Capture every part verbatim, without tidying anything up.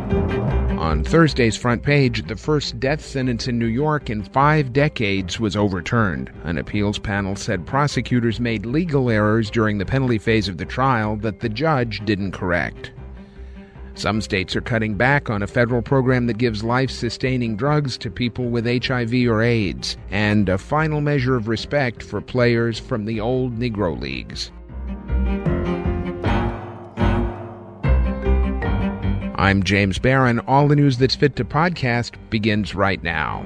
On Thursday's front page, the first death sentence in New York in five decades was overturned. An appeals panel said prosecutors made legal errors during the penalty phase of the trial that the judge didn't correct. Some states are cutting back on a federal program that gives life-sustaining drugs to people with H I V or AIDS, and a final measure of respect for players from the old Negro Leagues. I'm James Barron. All the news that's fit to podcast begins right now.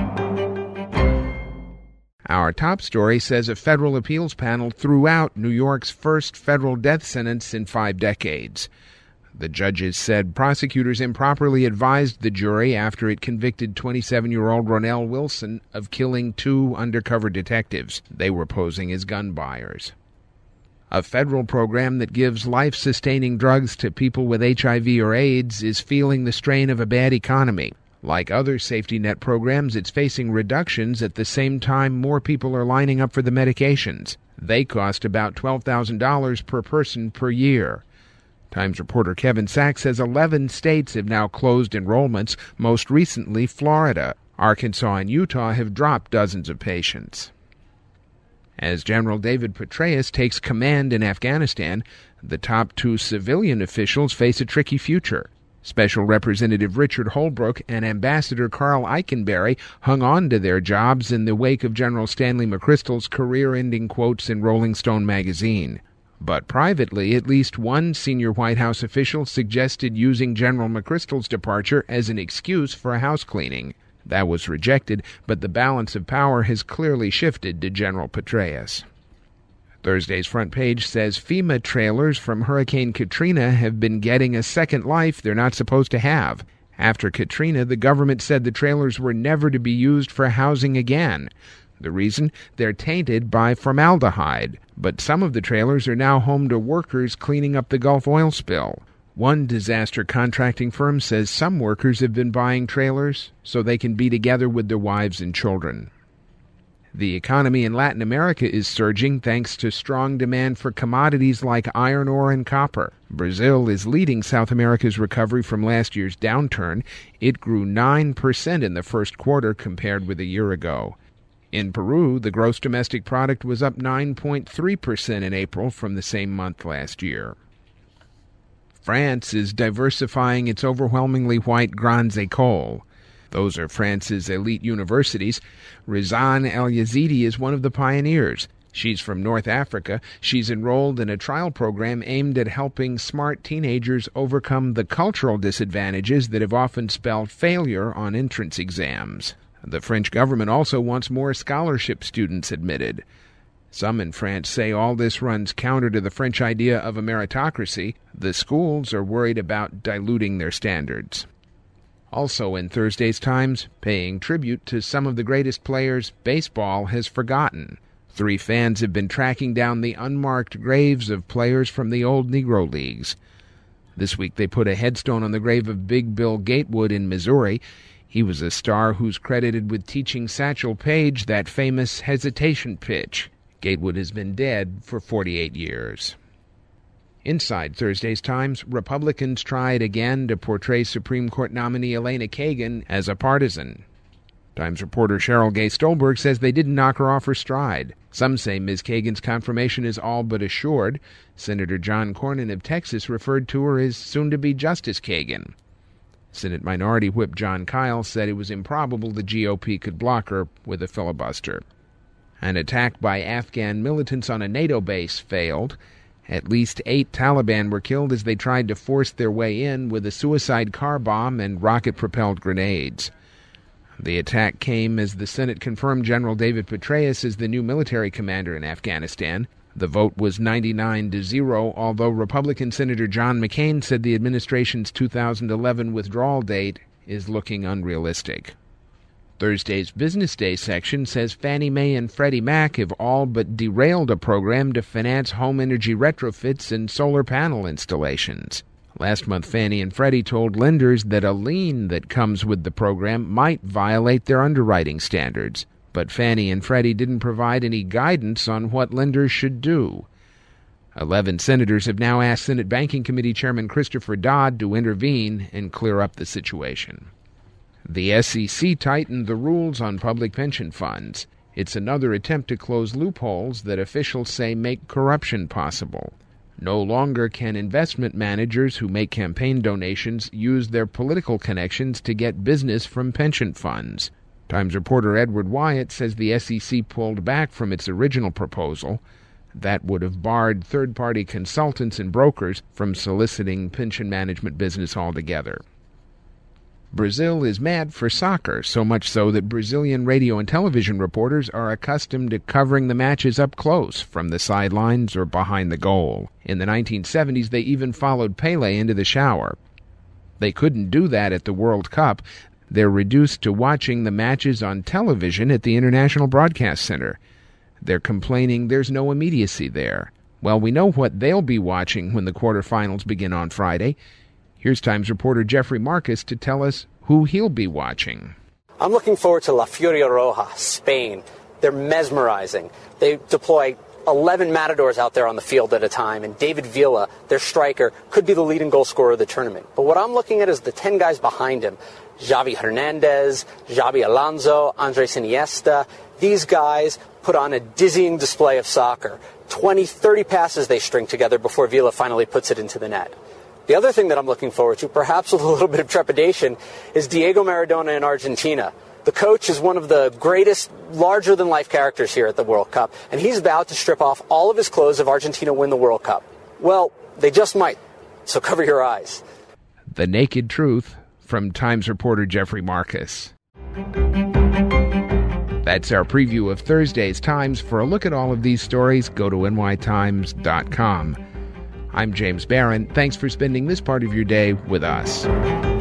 Our top story says a federal appeals panel threw out New York's first federal death sentence in five decades. The judges said prosecutors improperly advised the jury after it convicted twenty-seven-year-old Ronell Wilson of killing two undercover detectives. They were posing as gun buyers. A federal program that gives life-sustaining drugs to people with H I V or AIDS is feeling the strain of a bad economy. Like other safety net programs, it's facing reductions at the same time more people are lining up for the medications. They cost about twelve thousand dollars per person per year. Times reporter Kevin Sachs says eleven states have now closed enrollments, most recently Florida. Arkansas and Utah have dropped dozens of patients. As General David Petraeus takes command in Afghanistan, the top two civilian officials face a tricky future. Special Representative Richard Holbrooke and Ambassador Carl Eikenberry hung on to their jobs in the wake of General Stanley McChrystal's career-ending quotes in Rolling Stone magazine. But privately, at least one senior White House official suggested using General McChrystal's departure as an excuse for a house cleaning. That was rejected, but the balance of power has clearly shifted to General Petraeus. Thursday's front page says FEMA trailers from Hurricane Katrina have been getting a second life they're not supposed to have. After Katrina, the government said the trailers were never to be used for housing again. The reason? They're tainted by formaldehyde. But some of the trailers are now home to workers cleaning up the Gulf oil spill. One disaster contracting firm says some workers have been buying trailers so they can be together with their wives and children. The economy in Latin America is surging thanks to strong demand for commodities like iron ore and copper. Brazil is leading South America's recovery from last year's downturn. It grew nine percent in the first quarter compared with a year ago. In Peru, the gross domestic product was up nine point three percent in April from the same month last year. France is diversifying its overwhelmingly white Grandes Écoles. Those are France's elite universities. Rizan El-Yazidi is one of the pioneers. She's from North Africa. She's enrolled in a trial program aimed at helping smart teenagers overcome the cultural disadvantages that have often spelled failure on entrance exams. The French government also wants more scholarship students admitted. Some in France say all this runs counter to the French idea of a meritocracy. The schools are worried about diluting their standards. Also in Thursday's Times, paying tribute to some of the greatest players baseball has forgotten. Three fans have been tracking down the unmarked graves of players from the old Negro Leagues. This week they put a headstone on the grave of Big Bill Gatewood in Missouri. He was a star who's credited with teaching Satchel Paige that famous hesitation pitch. Gatewood has been dead for forty-eight years. Inside Thursday's Times, Republicans tried again to portray Supreme Court nominee Elena Kagan as a partisan. Times reporter Cheryl Gay Stolberg says they didn't knock her off her stride. Some say Miz Kagan's confirmation is all but assured. Senator John Cornyn of Texas referred to her as soon-to-be Justice Kagan. Senate Minority Whip John Kyle said it was improbable the G O P could block her with a filibuster. An attack by Afghan militants on a NATO base failed. At least eight Taliban were killed as they tried to force their way in with a suicide car bomb and rocket-propelled grenades. The attack came as the Senate confirmed General David Petraeus as the new military commander in Afghanistan. The vote was ninety-nine to zero, although Republican Senator John McCain said the administration's two thousand eleven withdrawal date is looking unrealistic. Thursday's Business Day section says Fannie Mae and Freddie Mac have all but derailed a program to finance home energy retrofits and solar panel installations. Last month, Fannie and Freddie told lenders that a lien that comes with the program might violate their underwriting standards. But Fannie and Freddie didn't provide any guidance on what lenders should do. Eleven senators have now asked Senate Banking Committee Chairman Christopher Dodd to intervene and clear up the situation. The S E C tightened the rules on public pension funds. It's another attempt to close loopholes that officials say make corruption possible. No longer can investment managers who make campaign donations use their political connections to get business from pension funds. Times reporter Edward Wyatt says the S E C pulled back from its original proposal. That would have barred third-party consultants and brokers from soliciting pension management business altogether. Brazil is mad for soccer, so much so that Brazilian radio and television reporters are accustomed to covering the matches up close, from the sidelines or behind the goal. In the nineteen seventies, they even followed Pelé into the shower. They couldn't do that at the World Cup. They're reduced to watching the matches on television at the International Broadcast Center. They're complaining there's no immediacy there. Well, we know what they'll be watching when the quarterfinals begin on Friday. Here's Times reporter Jeffrey Marcus to tell us who he'll be watching. I'm looking forward to La Furia Roja, Spain. They're mesmerizing. They deploy eleven matadors out there on the field at a time, and David Villa, their striker, could be the leading goal scorer of the tournament. But what I'm looking at is the ten guys behind him. Xavi Hernandez, Xabi Alonso, Andres Iniesta. These guys put on a dizzying display of soccer. twenty, thirty passes they string together before Villa finally puts it into the net. The other thing that I'm looking forward to, perhaps with a little bit of trepidation, is Diego Maradona in Argentina. The coach is one of the greatest, larger-than-life characters here at the World Cup, and he's about to strip off all of his clothes if Argentina win the World Cup. Well, they just might, so cover your eyes. The naked truth from Times reporter Jeffrey Marcus. That's our preview of Thursday's Times. For a look at all of these stories, go to N Y Times dot com. I'm James Barron. Thanks for spending this part of your day with us.